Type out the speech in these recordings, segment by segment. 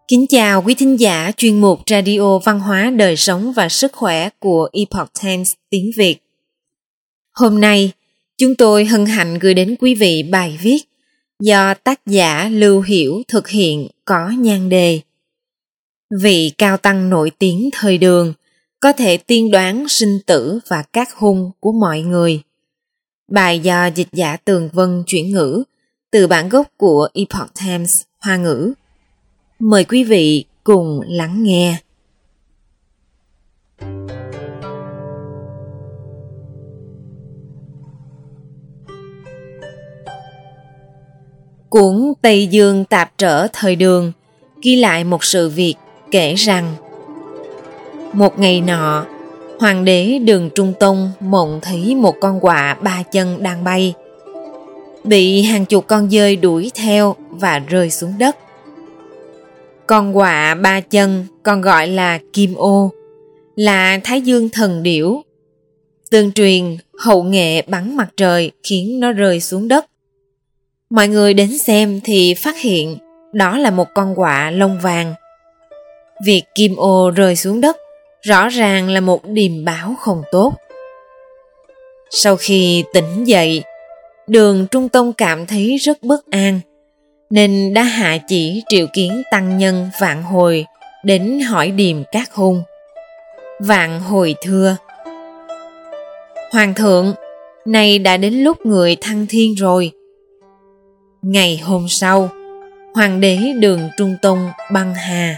Kính chào quý thính giả chuyên mục Radio Văn hóa Đời sống và Sức khỏe của Epoch Times tiếng Việt. Hôm nay, chúng tôi hân hạnh gửi đến quý vị bài viết do tác giả Lưu Hiểu thực hiện có nhan đề Vị cao tăng nổi tiếng thời Đường có thể tiên đoán sinh tử và các hung của mọi người. Bài do dịch giả Tường Vân chuyển ngữ từ bản gốc của Epoch Times Hoa ngữ. Mời quý vị cùng lắng nghe. Cuốn Tây Dương Tạp Trở thời Đường ghi lại một sự việc kể rằng một ngày nọ, Hoàng đế Đường Trung Tông mộng thấy một con quạ ba chân đang bay, bị hàng chục con dơi đuổi theo và rơi xuống đất. Con quạ ba chân còn gọi là Kim Ô, là Thái Dương thần điểu. Tương truyền hậu nghệ bắn mặt trời khiến nó rơi xuống đất. Mọi người đến xem thì phát hiện đó là một con quạ lông vàng. Việc Kim Ô rơi xuống đất rõ ràng là một điềm báo không tốt. Sau khi tỉnh dậy, Đường Trung Tông cảm thấy rất bất an, nên đã hạ chỉ triệu kiến tăng nhân Vạn Hồi đến hỏi điềm các hung. Vạn Hồi thưa: Hoàng thượng, nay đã đến lúc người thăng thiên rồi. Ngày hôm sau, Hoàng đế Đường Trung Tông băng hà.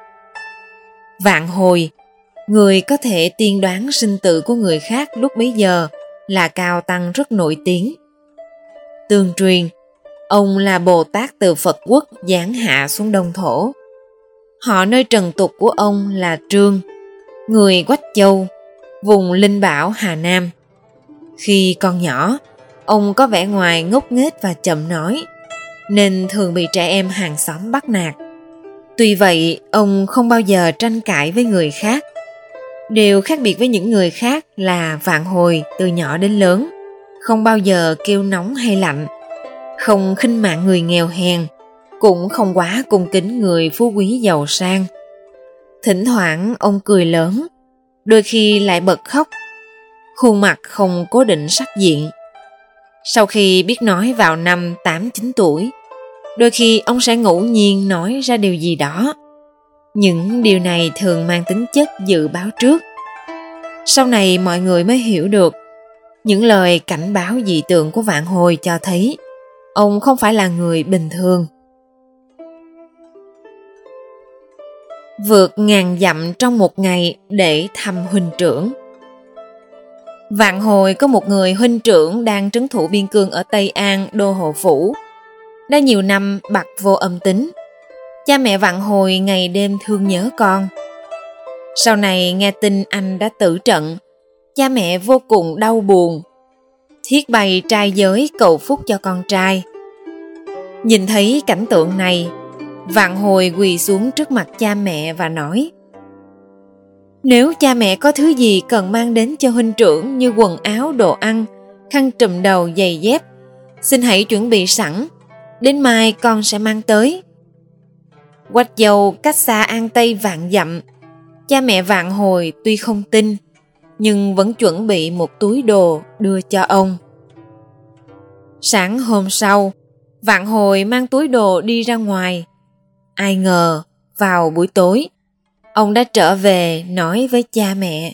Vạn Hồi, người có thể tiên đoán sinh tử của người khác lúc bấy giờ, là cao tăng rất nổi tiếng. Tương truyền, ông là Bồ Tát từ Phật quốc giáng hạ xuống Đông Thổ. Họ nơi trần tục của ông là Trương, người Quách Châu, vùng Linh Bảo Hà Nam. Khi còn nhỏ, ông có vẻ ngoài ngốc nghếch và chậm nói, nên thường bị trẻ em hàng xóm bắt nạt. Tuy vậy, ông không bao giờ tranh cãi với người khác. Điều khác biệt với những người khác là Vạn Hồi từ nhỏ đến lớn không bao giờ kêu nóng hay lạnh, không khinh mạng người nghèo hèn, cũng không quá cung kính người phú quý giàu sang. Thỉnh thoảng ông cười lớn, đôi khi lại bật khóc. Khuôn mặt không cố định sắc diện. Sau khi biết nói vào năm 8-9 tuổi, đôi khi ông sẽ ngẫu nhiên nói ra điều gì đó. Những điều này thường mang tính chất dự báo trước. Sau này mọi người mới hiểu được, những lời cảnh báo dị tượng của Vạn Hồi cho thấy ông không phải là người bình thường. Vượt ngàn dặm trong một ngày để thăm huynh trưởng. Vạn Hồi có một người huynh trưởng đang trấn thủ biên cương ở Tây An, đô hộ phủ. Đã nhiều năm bặt vô âm tính. Cha mẹ Vạn Hồi ngày đêm thương nhớ con. Sau này nghe tin anh đã tử trận, cha mẹ vô cùng đau buồn, thiết bày trai giới cầu phúc cho con trai. Nhìn thấy cảnh tượng này, Vạn Hồi quỳ xuống trước mặt cha mẹ và nói: Nếu cha mẹ có thứ gì cần mang đến cho huynh trưởng như quần áo, đồ ăn, khăn trùm đầu, giày dép, xin hãy chuẩn bị sẵn, đến mai con sẽ mang tới. Quách Châu cách xa An Tây vạn dặm. Cha mẹ Vạn Hồi tuy không tin, nhưng vẫn chuẩn bị một túi đồ đưa cho ông. Sáng hôm sau, Vạn Hồi mang túi đồ đi ra ngoài. Ai ngờ, vào buổi tối, ông đã trở về nói với cha mẹ: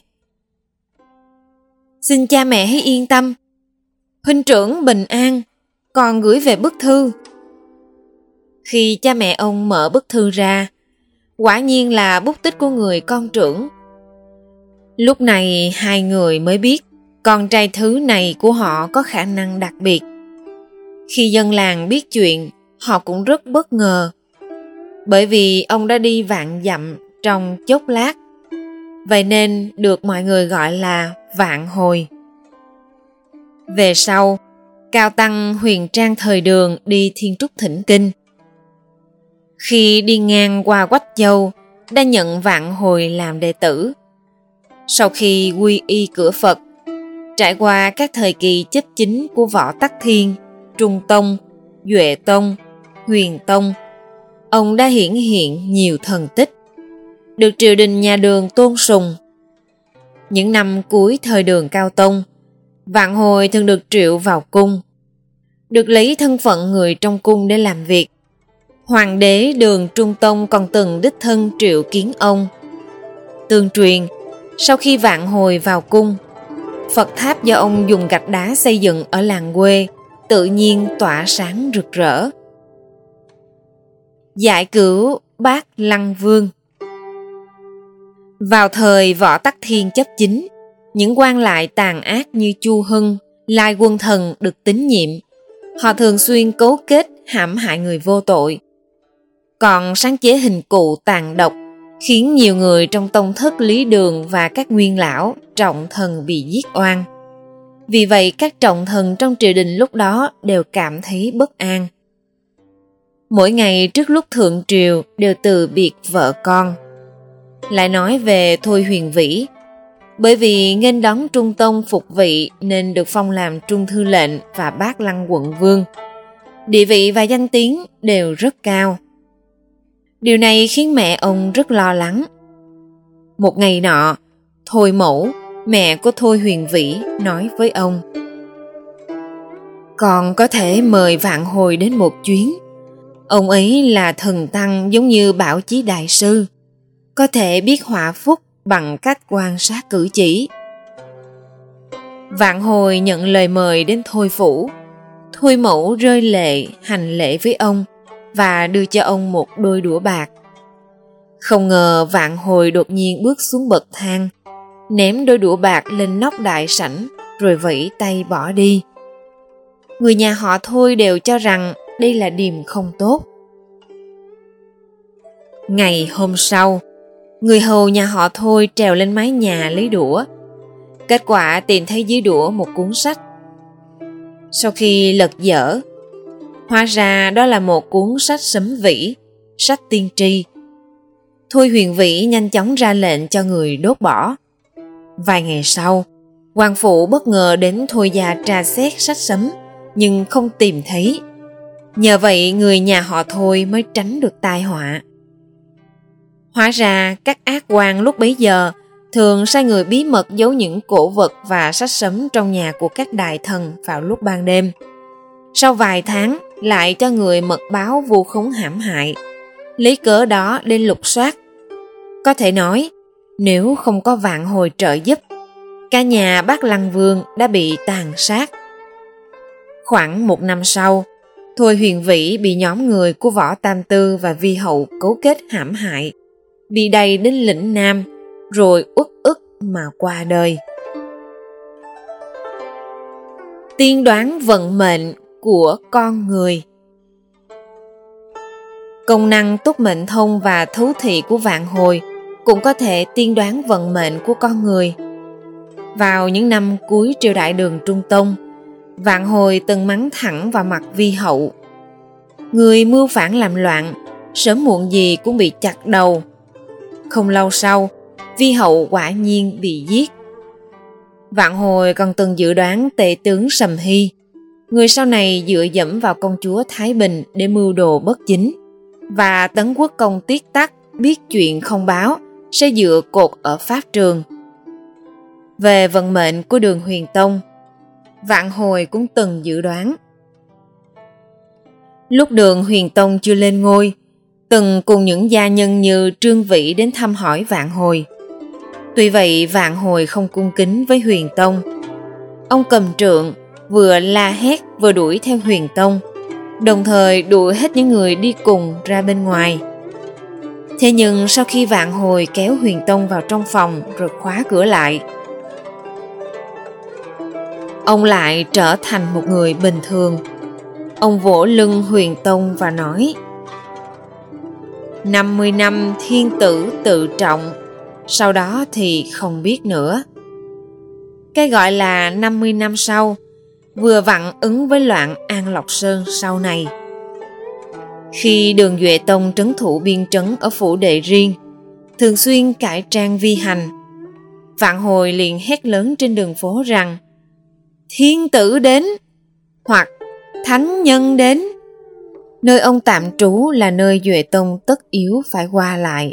Xin cha mẹ hãy yên tâm, huynh trưởng bình an, còn gửi về bức thư. Khi cha mẹ ông mở bức thư ra, quả nhiên là bút tích của người con trưởng. Lúc này hai người mới biết con trai thứ này của họ có khả năng đặc biệt. Khi dân làng biết chuyện, họ cũng rất bất ngờ, bởi vì ông đã đi vạn dặm trong chốc lát. Vậy nên được mọi người gọi là Vạn Hồi. Về sau, cao tăng Huyền Trang thời Đường đi Thiên Trúc thỉnh kinh. Khi đi ngang qua Quách Châu, đã nhận Vạn Hồi làm đệ tử. Sau khi quy y cửa Phật, trải qua các thời kỳ chấp chính của Võ Tắc Thiên, Trung Tông, Duệ Tông, Huyền Tông, Ông đã hiển hiện nhiều thần tích, được triều đình nhà Đường tôn sùng. Những năm cuối thời Đường Cao Tông, Vạn Hồi thường được triệu vào cung, được lấy thân phận người trong cung để làm việc. Hoàng đế Đường Trung Tông còn từng đích thân triệu kiến ông. Tương truyền, sau khi Vạn Hồi vào cung, Phật tháp do ông dùng gạch đá xây dựng ở làng quê tự nhiên tỏa sáng rực rỡ. Giải cứu Bát Lăng Vương. Vào thời Võ Tắc Thiên chấp chính, những quan lại tàn ác như Chu Hưng, Lai Quân Thần được tín nhiệm. Họ thường xuyên cấu kết hãm hại người vô tội, còn sáng chế hình cụ tàn độc, khiến nhiều người trong tông thất Lý Đường và các nguyên lão trọng thần bị giết oan. Vì vậy các trọng thần trong triều đình lúc đó đều cảm thấy bất an. Mỗi ngày trước lúc thượng triều đều từ biệt vợ con. Lại nói về Thôi Huyền Vĩ, bởi vì nghênh đón Trung Tông phục vị nên được phong làm Trung Thư lệnh và Bát Lăng quận vương. Địa vị và danh tiếng đều rất cao. Điều này khiến mẹ ông rất lo lắng. Một ngày nọ, Thôi Mẫu, mẹ của Thôi Huyền Vĩ, nói với ông: "Con có thể mời Vạn Hồi đến một chuyến. Ông ấy là thần tăng giống như Bảo Chí Đại Sư, có thể biết họa phúc bằng cách quan sát cử chỉ." Vạn Hồi nhận lời mời đến Thôi phủ. Thôi Mẫu rơi lệ hành lễ với ông và đưa cho ông một đôi đũa bạc. Không ngờ Vạn Hồi đột nhiên bước xuống bậc thang, ném đôi đũa bạc lên nóc đại sảnh rồi vẫy tay bỏ đi. Người nhà họ Thôi đều cho rằng đây là điềm không tốt. Ngày hôm sau, người hầu nhà họ Thôi trèo lên mái nhà lấy đũa. Kết quả tìm thấy dưới đũa một cuốn sách. Sau khi lật dở, hóa ra đó là một cuốn sách sấm vĩ, sách tiên tri. Thôi Huyền Vĩ nhanh chóng ra lệnh cho người đốt bỏ. Vài ngày sau, quan phụ bất ngờ đến Thôi gia tra xét sách sấm nhưng không tìm thấy. Nhờ vậy người nhà họ Thôi mới tránh được tai họa. Hóa ra các ác quan lúc bấy giờ thường sai người bí mật giấu những cổ vật và sách sấm trong nhà của các đại thần vào lúc ban đêm. Sau vài tháng lại cho người mật báo vu khống hãm hại, lấy cớ đó lên lục soát. Có thể nói, nếu không có Vạn Hồi trợ giúp, cả nhà Bát Lăng Vương đã bị tàn sát. Khoảng một năm sau, Thôi Huyền Vĩ bị nhóm người của Võ Tam Tư và Vi Hậu cấu kết hãm hại, bị đầy đến lĩnh Nam, rồi uất ức mà qua đời. Tiên đoán vận mệnh của con người. Công năng túc mệnh thông và thấu thị của Vạn Hồi cũng có thể tiên đoán vận mệnh của con người. Vào những năm cuối triều đại Đường Trung Tông, Vạn Hồi từng mắng thẳng vào mặt Vi Hậu: "Người mưu phản làm loạn, sớm muộn gì cũng bị chặt đầu." Không lâu sau, Vi Hậu quả nhiên bị giết. Vạn Hồi còn từng dự đoán tể tướng Sầm Hy, người sau này dựa dẫm vào công chúa Thái Bình để mưu đồ bất chính, và Tấn Quốc công Tiết Tắc biết chuyện không báo sẽ dựa cột ở pháp trường. Về vận mệnh của Đường Huyền Tông, Vạn Hồi cũng từng dự đoán. Lúc Đường Huyền Tông chưa lên ngôi, từng cùng những gia nhân như Trương Vĩ đến thăm hỏi Vạn Hồi. Tuy vậy Vạn Hồi không cung kính với Huyền Tông. Ông cầm trượng, vừa la hét vừa đuổi theo Huyền Tông, đồng thời đuổi hết những người đi cùng ra bên ngoài. Thế nhưng sau khi Vạn Hồi kéo Huyền Tông vào trong phòng rồi khóa cửa lại, ông lại trở thành một người bình thường. Ông vỗ lưng Huyền Tông và nói: 50 năm thiên tử tự trọng, sau đó thì không biết nữa. Cái gọi là 50 năm sau vừa vặn ứng với loạn An Lộc Sơn sau này. Khi Đường Duệ Tông trấn thủ biên trấn ở phủ Đệ Riêng, thường xuyên cải trang vi hành, Vạn Hồi liền hét lớn trên đường phố rằng: "Thiên tử đến!" hoặc "Thánh nhân đến!" Nơi ông tạm trú là nơi Duệ Tông tất yếu phải qua lại.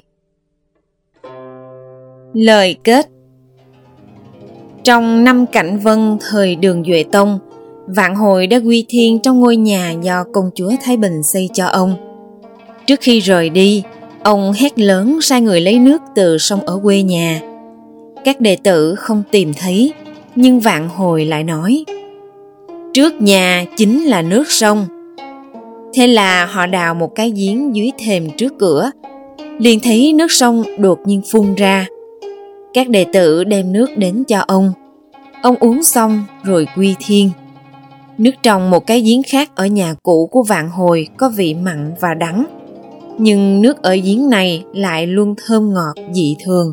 Lời kết. Trong 5 cảnh vân thời Đường Duệ Tông, Vạn Hồi đã quy thiên trong ngôi nhà do công chúa Thái Bình xây cho ông. Trước khi rời đi, ông hét lớn sai người lấy nước từ sông ở quê nhà. Các đệ tử không tìm thấy, nhưng Vạn Hồi lại nói: trước nhà chính là nước sông. Thế là họ đào một cái giếng dưới thềm trước cửa, liền thấy nước sông đột nhiên phun ra. Các đệ tử đem nước đến cho ông uống xong rồi quy thiên. Nước trong một cái giếng khác ở nhà cũ của Vạn Hồi có vị mặn và đắng, nhưng nước ở giếng này lại luôn thơm ngọt dị thường.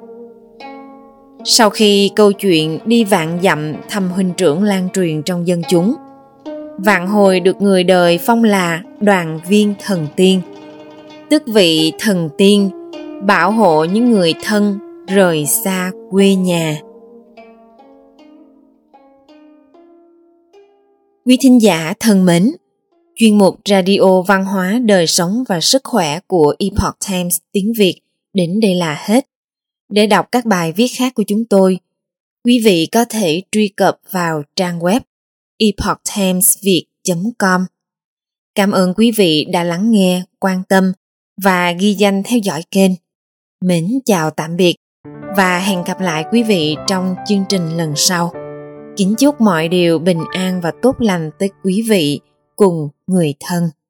Sau khi câu chuyện đi vạn dặm thăm huynh trưởng lan truyền trong dân chúng, Vạn Hồi được người đời phong là Đoàn Viên Thần Tiên, tức vị thần tiên bảo hộ những người thân rời xa quê nhà. Quý thính giả thân mến, chuyên mục Radio Văn hóa, Đời sống và Sức khỏe của Epoch Times tiếng Việt đến đây là hết. Để đọc các bài viết khác của chúng tôi, quý vị có thể truy cập vào trang web epochtimesviet.com. Cảm ơn quý vị đã lắng nghe, quan tâm và ghi danh theo dõi kênh. Mến chào tạm biệt và hẹn gặp lại quý vị trong chương trình lần sau. Kính chúc mọi điều bình an và tốt lành tới quý vị cùng người thân.